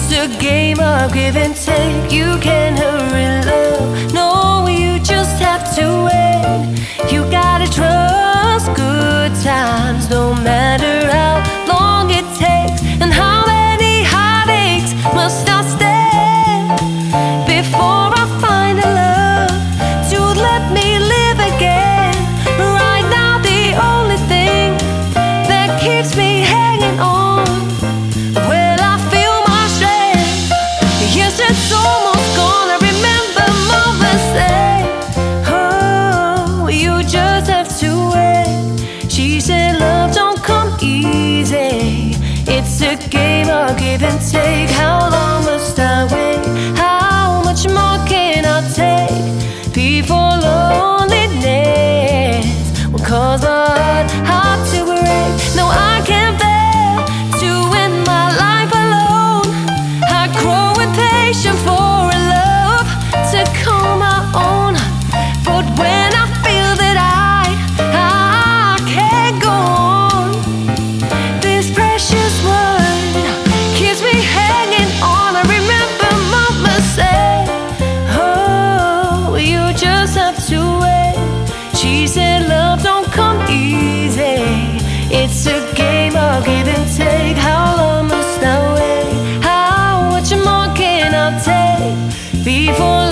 It's a game of give and take. You can't hurry love. No, you just have to wait. You gotta trust good times, no matter how long it takes. And how many heartaches must I stand before I find a love to let me live again? Right now the only thing that keeps me hanging on, well, I feel my strength. Yes, it's almost gone. I remember mama say, oh, you just have to wait. She said love don't come easy. It's a game of give and take. How long must I wait? How much more can I take before loneliness will cause my heart to break? No, I can't bear to end my life alone. I grow impatient for a love to call my own. But when I feel that I can't go on, this precious word keeps me hanging on. I remember mama say, oh, you just have to wait. She said love don't come easy. It's a game of give and take. How long must I wait? How much more can I take before